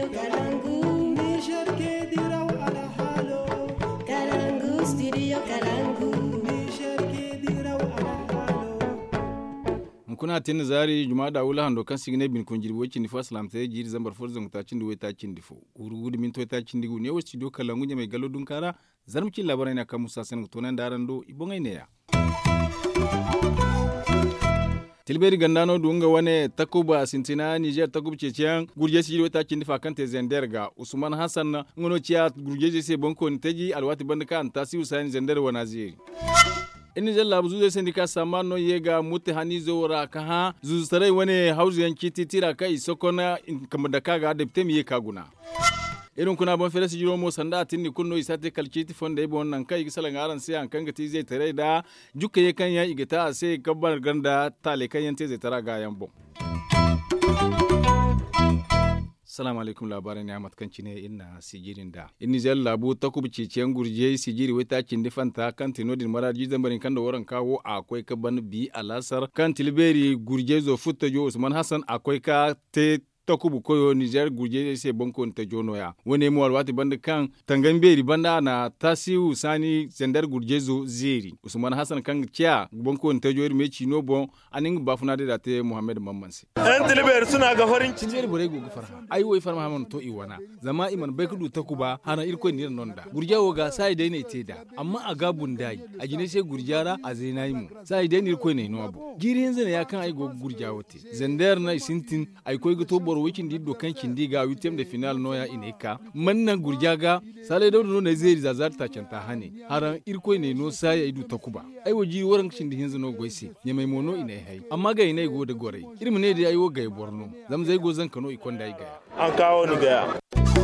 studio Kalangu. Niger ke diraw ala halo. Kalangu, studio Kalangu. Niger ke diraw ala halo. Kuna tin zari juma da wula hando kan signe bin kun jirbo kin fa salam tay jiri zambar forzon ta cin duwe ta cin difo urugudu min to ta cin digu ne wo studio Kalangu mai galo dun kara zarmci labarai na kan Musa Sen to nan daran do ibongai ne ya Tilberi gandano dunga wane takuba sintina Niger takub cecean gurje si ta cin difa kan te zender ga Usman Hassan ngono ciya gurje se bonko nteji alwati bandaka antasi Usain zender wa Naziri ini jalla bu zuze sendika samano yega mutte hani zora kaha zuztare wane hauzu yanki titira kai sokona kamada kaga debte mi kaguna irin kuna ban fere sijiro mo sanda tinni kunno isate kalkiti fonde e bonnan kai gisala ngaran sai an kanga ti zai tare da jukke ye kan ya igita sai kabbar ganda tale kan yante zai tara ga yambo Assalamu alaikum labaran ya matkanci ne ina sigirin da. Inni zai labu ta kubuci ciyan gurje sigiri wata kin difanta kan tinodin maraji zambarin kan da waran kawo akwai ka ban bi alasar kan tilberi gurje zo futta jo Usman Hassan akwai ka te takubu koyo Niger gurje sai bonko ta jono ya wani mu alwati banda kan tangan beri banda na tasiu sani zendar gurje zo zeri Usman Hassan kan kiya bonko ta jori me chino bon anin bafuna da te Muhammad Mammansi an tilber suna ga farin cin beri bore go farha ai wai farma hamon to iwana zama iman bai kudu takuba hana irko ni non da gurjawo ga sai dai ne te da amma a gabun dai a gine sai gurjara a zainai mu sai dai ni irko ne no abu giri yanzu ne ya kan ai go gurjawo te zender na sintin ai koi go to wikin di dokan kindi ga witem da final noya ineka mannan gurjaga sale da no ne zai zazar ta canta hane haran irko ne no sai ai du takuba ai waji waran kindi hinzu no goisi ne mai mono ina hai amma ga ina go da gore irmu ne da ayo ga borno zam zai go zan kano ikon dai ga an kawo ni ga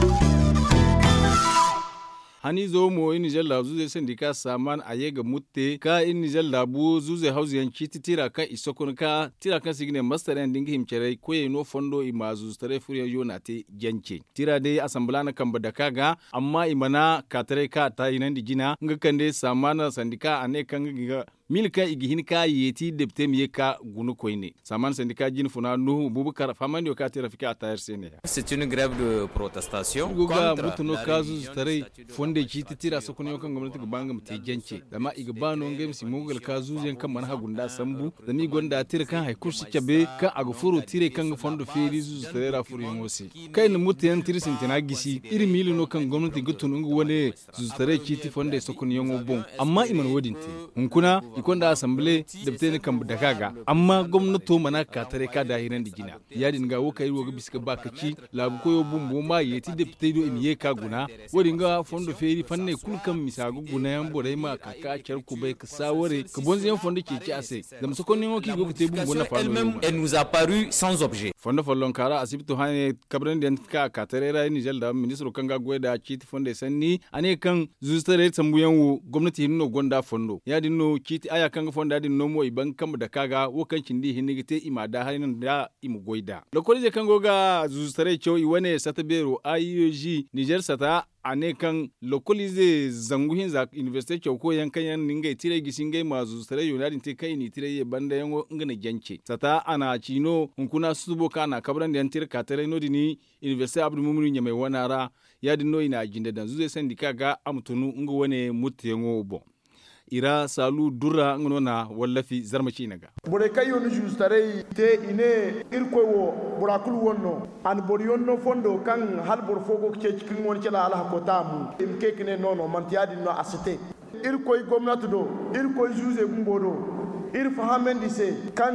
hani zo mo in Niger zuze sindika saman ayega mutte ka in Niger labu zuze hauzi yanki titira ka isokon ka tira kan signe master and dingi himcere ko no fondo imazu stare furiya yonate genke tira dai asambla na kamba da kaga amma imana katare ka ta inan digina ngakande samana sandika ane kan giga milka igihin ka yeti depte miye ka gunu koine saman sandika jin funa nuhu bubukar famani o ka tira fika atayar sene c'est une grève de protestation guga mutuno kazu stare fonde kiti tira sokon yo kan gwamnati gabanga mute genke dama igabano ngem si mugal kazu yen kan man hagunda sambu dami gonda tira kan hay kursi cabe kan agufuru tire kan fondo feri zu stare ra furu yosi kai ni muten tiri sintina gisi iri mili no kan gwamnati gutun ngu wone zu stare kiti fonde sokon yo bon amma iman wodinte hunkuna ikonda assemblée debte ne kan dakaga amma gwamnato mana ka tare ka da hiran digina yadin ga wokai woga biska bakaci labu koyo bumbo ma yeti debte do imiye ka guna wodin ga fondo feri fanne kulkan misagu guna yan borai ma ka kyar ku bai ka sawore ka bonzi yan fondo ke ci ase da musu konnin woki go te bumbo na falo elle nous a paru sans objet fondo follon kara asibito hane kabran den ka tare ra ni jalda ministro kanga goida kiti fonde sanni ane kan zustare tambuyan wo gwamnati hinno gonda fondo yadin no kiti aya kan fonda din nomo iban kam da kaga wokan kindi hinigite imada hanin da imu goida lokolje kan goga zustare cho iwane satabero IOG Niger sata ane kan lokolize zanguhin za university cho ko yankan yan ninga tire gisingai mazu sare yunadin te kai ni tire ye banda yango ngana janche sata ana chino hunkuna subo kana kabran yan tire katare no dini university abdu mumunu nyame wanara yadin no ina jinda dan zuze sandika ga amtunu ngo wane mutengo bo ira salu dura ngono na wallafi zarmaci naga bore kayo no justare te ine irko wo burakul wonno an bor yonno fondo kan hal bor fogo ke cikin won kala ala ko tamu im ke kine nono man tiadi no asite irko gomnati do irko juze gumbodo ir fahamendi se kan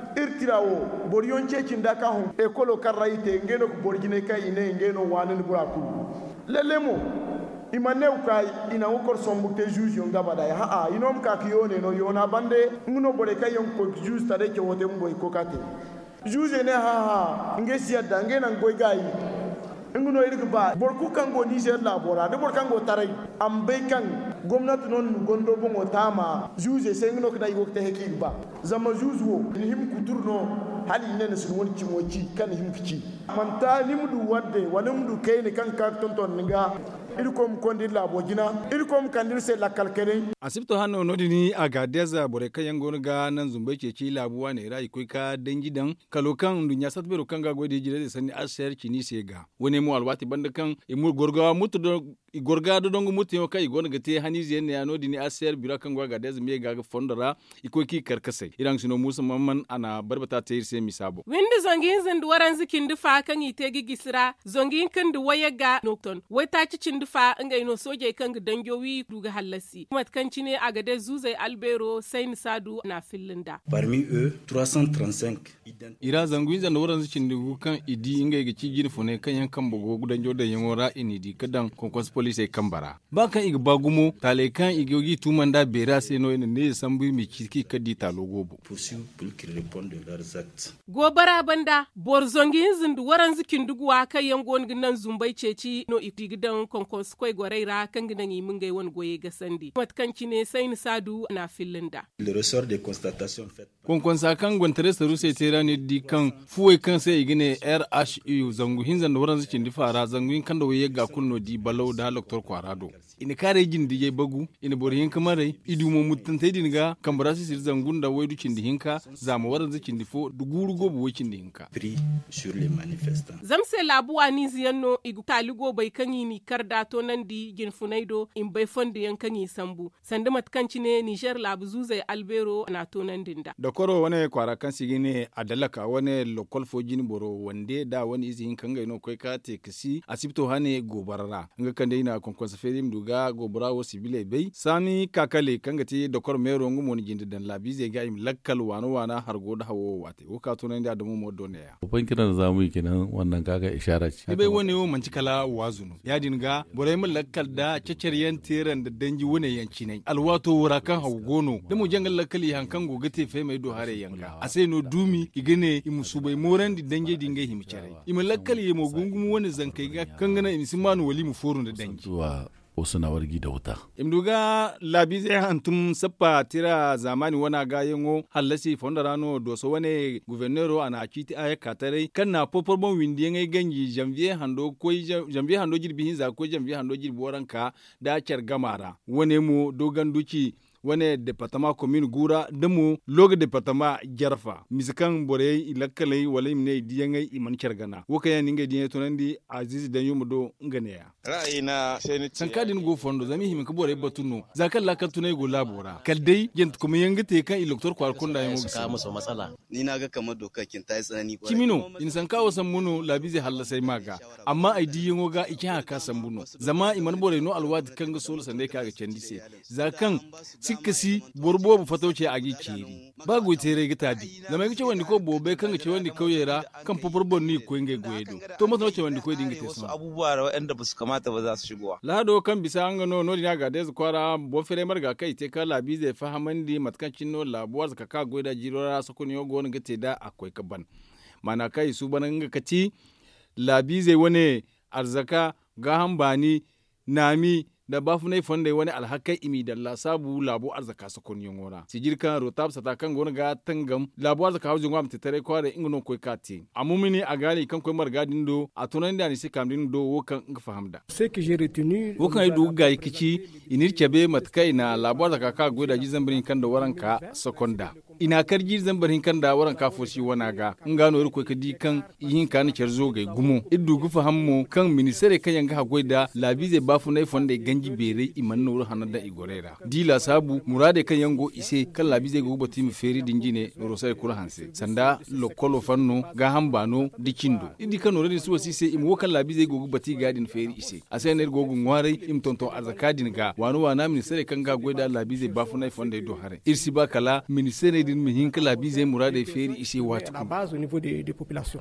irtirawo bor yon cikin da ka hon ekolo karraite ngeno ko borgine kay ine ngeno wanen burakul lelemo imaneu kai ina wokor sombukte juge yon gabada ya ha inom ka kiyone no yona bande nguno bore kay yon ko juge tare ke wote mboy ko kate juge ne ha ngesi adda ngena ngoy gayi nguno irga ba bor ku kango Niger labora de bor kango tare ambe kan gomnati non gondo bongo tama juge se nguno kada yokte heki ba zama juge wo him kuturno hali nene sun woni cimoci kan him kici manta nimdu wadde wala mdu kayne kan ka tonton nga irkom kondir labo jina irkom kandir se la kalkere asibto hanno nodini aga deza bore kayan gonga nan zumbai ce ci labuwa ne rai kai ka dangi dan kalokan dunya satbero kanga gode jire da sani asher kini sega woni mu alwati banda kan imur gorga mutu do gorga do dongo mutu yo kai gonga te hanizi ne ya nodini asher bira kan ga deza me ga fondara iko ki karkasai idan sino musa mamman ana barbata ta yirse misabo windi zongin zindu waran zikin dufa kan ite gigisira zongin kan du wayaga nokton wai ta ci cin dufa ngai no soje kan danjowi duga hallasi matkanci ne a gade zuzai albero sai nisadu na filinda parmi eux 335 ira zanguin zan waran zikin dugu kan idi ngai ga ci girfu ne kan yankan bugo gudan jodan yangora inidi kadan konkos police kambara ba kan iga bagumo tale kan igogi tumanda bera sai no ne sambu mi kiki kadi talogobo gobara banda borzongin zindu waran zikin duguwa kai yangon ginan zumbai ceci no igidan konkos koi goreira kan ginan yi mun gai wani goye ga sandi matkanci ne sai ni sadu na filinda le ressort des constatations faites konkonsa kan gwantare saru sai tera ne di kan fuwe kan sai igine RHU zangu hinzan da waran zikin difara zangu kan da waye ga kunno di balau da Dr. Kwarado ina kare jin di bagu ina borihin kamare idu mo mutantai dinga kambarasi sir zangun da wai dukin dihinka zama waran zikin difo duguru gobu wakin dihinka pris sur les manifestants zamse labuwa ni ziyanno igu taligo bai kanyi ni karda to nan di gin funaido in bai fondi yan kanyi sambu sanda matkanci ne Niger labu zuzai albero na to nan dinda da koro wane kwara kan sigine adalaka wane lokal fojin boro wande da wani izihin kan gaino kai ka te kasi asibto hane gobarara nga kan dai na konkonsa ferim duga gobara wo sibile bai sami kakale kan gati da kor mero ngumo ni jinde dan labi zai ga im lakkal wana har goda hawo wate wo ka to nan da mu modone ya ban kiran zamu yi kenan wannan kaga ishara ce bai wani wo manci kala wazuno ya dinga borai mun lakkal da ceceryen teran da danji wone yanci ne alwato wura kan hawgono da mu jangal lakkali hankan gogate fe mai do hare yanga asai no dumi igene imusu bai moran di dange dinga himicare imu lakkali yemo gungumu wani zankai ga kan gana imsimanu wali mu forun da dangi wasu na wargi da wuta. Imduga labi zai hantum sappa tira zamani wana ga yango halasi fondarano doso wane guvernero ana akiti aya katare kan na poporbon windi ngai ganji janvier hando jirbi hinza ko janvier hando jirbi waranka da kyar gamara wane mu dogan duki wane departement commune gura demu loga departement jarfa miskan bore ilakalai wala imne diyangai iman kergana wakaya ninga diyan tonandi aziz dan yumudo nganeya ra'ayina sai ni sankadin go fondo zami himin ka bore batuno zakal la tunai go labora kaldai gent kuma yangate kan elector kwar kunda yango ka musu matsala ni naga kamar dokakin ta yi tsanani kwarai kimino in sankawo sammuno labize halla sai maga amma ai diyango ga iki haka sambuno zama iman bore no alwadi kanga solo sande kaga cendise zakan sikasi borbo bu fatauce a gikiri ba go tere gita di zama gice wanda ko bobe kan gice wanda kauyera kan poporbon ni ko nge goyedo to mata wace wanda ko dinga teso abubuwa waɗanda ba su kamata ba za su shigowa lado kan bisa an gano no dina ga dez kwara bo fere marga kai te kala bi zai fahamandi matkancin no labuwar zaka ka goyda jirora sokoni yogo wani gate da akwai kaban mana kai su banan ga kati labi zai wani arzaka ga hambani nami da bafunai fonde wani alhakai imi da la sabu labo arzaka sakon yongora sijirka rotab sata kan gona ga tangam labo arzaka hawjin gwam tare kware ingno koy kati amumini agani kan koy margadin do atunan da ni sikamdin do wokan ga fahamda ce que j'ai retenu wokan do ga yikici inir kebe matkai na labo arzaka ka goda jizambirin kan da waranka sakonda ina karji zambarin kan da waranka fosi wana ga ngano ir koy kadi kan yin kan cerzo ga gumo iddu gu fahammo kan ministere kan yanga hagoida labize bafunai fonde ganji bere iman nuru hanada igorera dila sabu murade kan yango ise kan labize go bati mi feri dingine rosai kula hanse sanda lokolo fanno ga hambano dikindo idi kan nuru su wasise im kan labize go bati gadin feri ise asener go ngware im tonton arzakadin ga wanu wana ministere kan ga goida labize bafunai fonde do hare irsi ba kala ministere din mi hin kan labize murade feri ise watu à base au niveau des populations.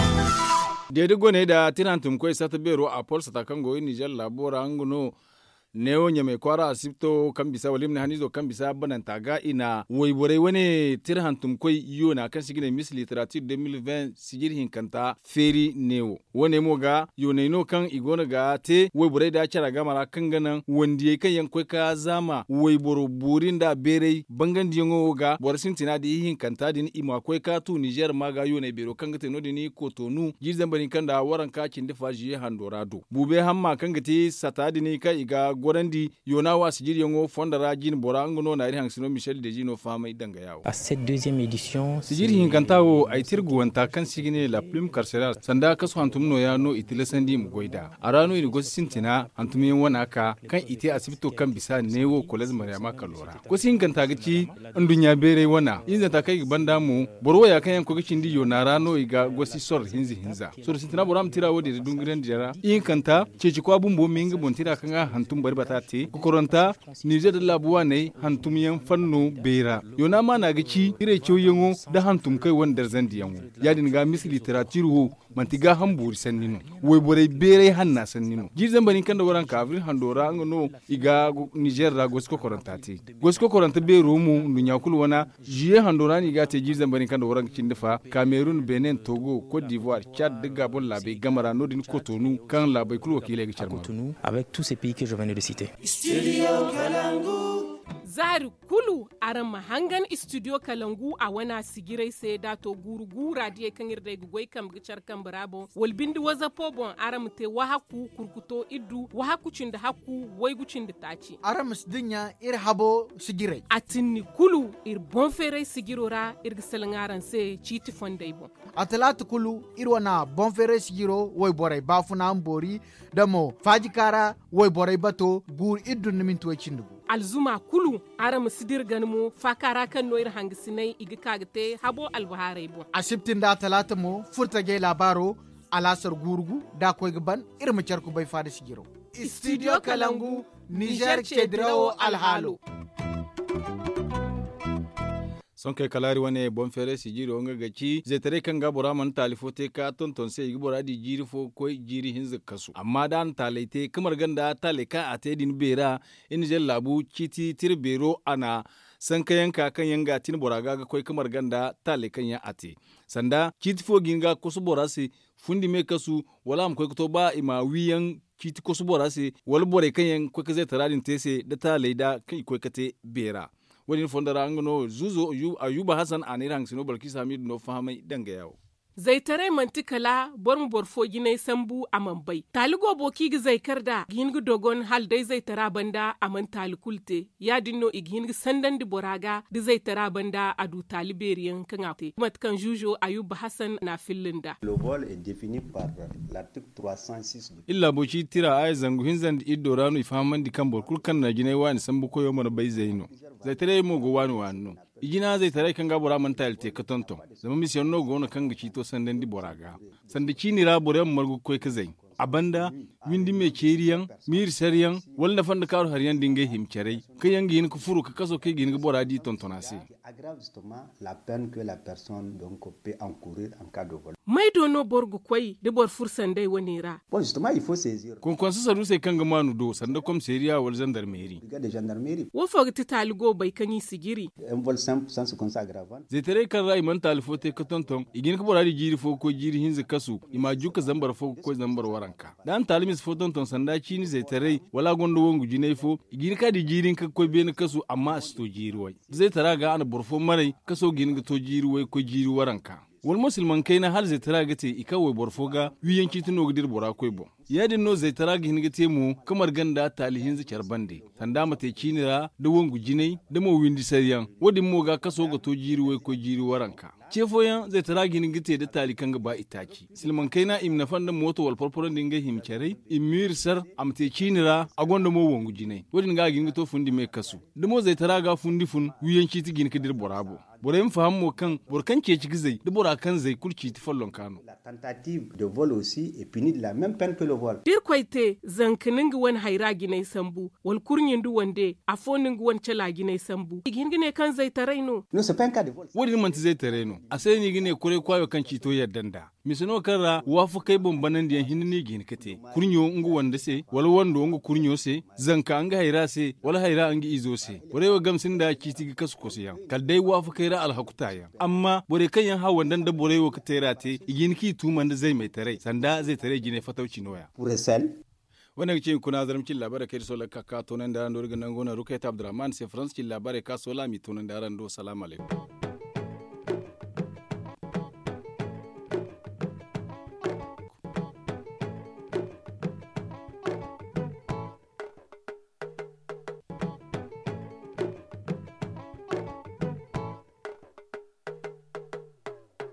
Dede gone da tirantum koy sata bero a Paul sata kango Niger labora anguno neo nyame kwara asibto kan bisa walim na hanizo kan bisa banan taga ina woybore wane tirhantum koy yo na kan sigine Miss Literature 2020 sigir hinkanta feri neo wane mo ga yo ne no kan igona ga te woybore da cara gamara kan ganan wandi kan yan koy ka zama woyboro burin da bere bangan diyongo ga borsin tina di hinkanta din ima koy ka tu Niger maga yo ne bero kan gate no dini kotonu jizan bani kan da waran ka kin difa jiye handorado bube hamma kan gate satadi ni ka iga gorandi yona wa sigir yongo fondara jin bora ngono na iri hangsino Michel Dejino fama idanga yawo à cette deuxième édition sigir hinkantawo ay tirgu wanta kan sigine la plume carcérale sanda kaso hantum no ya no itilesandi mu goida arano iri gosintina hantum yin wana ka kan ite asibito kan bisa newo kolez maryama kalora ko hinkanta gici andunya bere wana inza ta kai banda mu borwa ya kan yanko gicin di yona rano iga gosi sor hinza sor sintina boram tirawo de dungiren dira hinkanta ceci ko abun bo mingi bontira kan hantum bari batati ko koronta Niger de labuwa ne hantum yan fanno bera yona ma na gici ire choyengo da hantum kai wandar zandiyango yadin ga Miss Literature ho mantiga hamburi sannino woy bore bere hanna sannino jirzan bani kan da waran ka avril handora ngono iga Niger ra gosko koronta be romu nunya kul wana jiye handora ni ga te jirzan bani kan da waran cindifa Cameroon Benin Togo Côte d'Ivoire Tchad de Gabon Labé Gamara Nodin Cotonou kan Labé kul wakile ga charma Cotonou avec tous ces pays que je viens de citer. Zari kulu aran mahangan studio Kalangu a wana sigirai sai dato guru radiye kan irda gugoi kam gicar kan brabo walbindi waza pobon aram te wahaku kurkuto iddu wahaku cinda haku waigucin da taci aram sdinya ir habo sigirai atinni kulu ir bonfere sigirora ir gisalangaran se chiti fondai bon atalatu kulu ir wana bonfere sigiro woy boray bafuna ambori damo fajikara woy boray bato gur iddu niminto cindu alzuma kulu aram sidir ganmo fakara kan noir hangisinai igi kagte habo albuharai bon asibtin da talata mo furtage labaro alasar gurgu da koy gaban irma charku bai fada sigiro studio Kalangu Niger Chedrao Alhalo son kai kalari wane bon fere si jiri onga gaci zai tare kan gabura man talifote ka tonton sai gibora di jiri fo ko jiri hinza kasu amma dan talaite kamar ganda taleka a tedin bera in jel labu kiti tirbero ana san kayan kan yanga tin boraga ga koi kamar ganda talekan ya ate sanda kiti fo ginga kusu borasi fundi me kasu wala am koi to ba ima wiyan kiti kusu borasi wal bore kan yan koi zai taradin tese da talaida kai koi kate bera wani fondara angano zuzo ayuba Hassan anira hangsino balkis hamid no fahamai danga yawo zai tare mantikala bormu borfo ginai sambu a mambai taligo boki gi zai karda gingu dogon hal dai zai tara banda a man talikulte ya dinno igingu sandan di boraga di zai tara banda a du taliberiyan kan ate matkan jujo ayuba Hassan na fillinda le vol est défini par l'article 306 illa boci tira ay zangu hinzan iddo ranu ifahaman di kan borkul kan na ginai wani sambu koyo mar bai zaino zai tare mo go wani wanno igina zai tare kan gabura man talte ka tonton zama mission no go no kan gici to sandan di boraga sanda kini ra bore margu koy ka zai abanda windi me keriyan mir sariyan walla fanda karu hariyan dinga himcerei kayan gin ku furu ka kaso kai gin bora di tontonase aggrave justement la peine que la personne donc peut encourir en cas de vol mai dono borgu koy de bor fursan dai wani ra bon justement il faut saisir kon kon sa rusai kan ga manu do sanda kom seriya wal gendarmerie brigade de gendarmerie wo fogti taligo bai kan yi sigiri un vol simple sans circonstance aggravante zai tare kan rai man talifote ka tonton igin ka bora di jiri fo ko jiri hinza kasu ima juka zambar fo ko zambar waranka dan talimis fo tonton sanda chini zai tare wala gondo wongu jinai fo igin ka di jirin ka ko ben kasu amma sto jiri wai zai tara ga ana borfo marai kaso gin ga to jiri wai ko jiri waranka wal musulman kai na har zai tara ga te ikawai borfo ga wiyan kitino gidir bora koi bo yadin no zai tara gin ga te mu kamar ganda talihin zikar bande sanda mate kinira da wongu jinai da mo windi sariyan wadin mo ga kaso ga to jiri wai ko jiri waranka cefoyan zai tara gin gite da talikan ga ba itaci silman kai na imna fanda moto wal porporon dinga himkare imir sar amte kinira agonda mo wongu jinai wadin ga gin to fundi me kasu da mo zai tara ga fundi fun wiyan kiti gin kidir borabo borayin fahammo kan borkan ke ci gizai da bora kan zai kulci ti fallon kano la tentative de vol aussi est punie de la même peine que le vol dir kwaite zankinin ga wani haira ginai sambu wal kurnyin du wande afonin ga wani cala ginai sambu igin gine kan zai taraino non c'est pas un cas de vol wodin man zai taraino a sai ni gine kure kwayo kan ci to yaddanda misino karra wafu kai bombanan diyan hinni gin kate kurnyo ngu wanda se wala wando ngu kurnyo se zanka anga haira se wala haira angi izo se borewa gamsin da kiti ga kasu kose yan kaldai wafu kai ra alhakuta yan amma bore kan yan hawan dan da borewa ka tera te igin ki tuman da zai mai tare sanda zai tare gine fatauci noya wannan ce kuna zaramcin labarai kai so lakka ka tonan da ran do riga nan gona rukai ta Abdurrahman sai France cin labarai ka so lami tonan da ran do salamu alaikum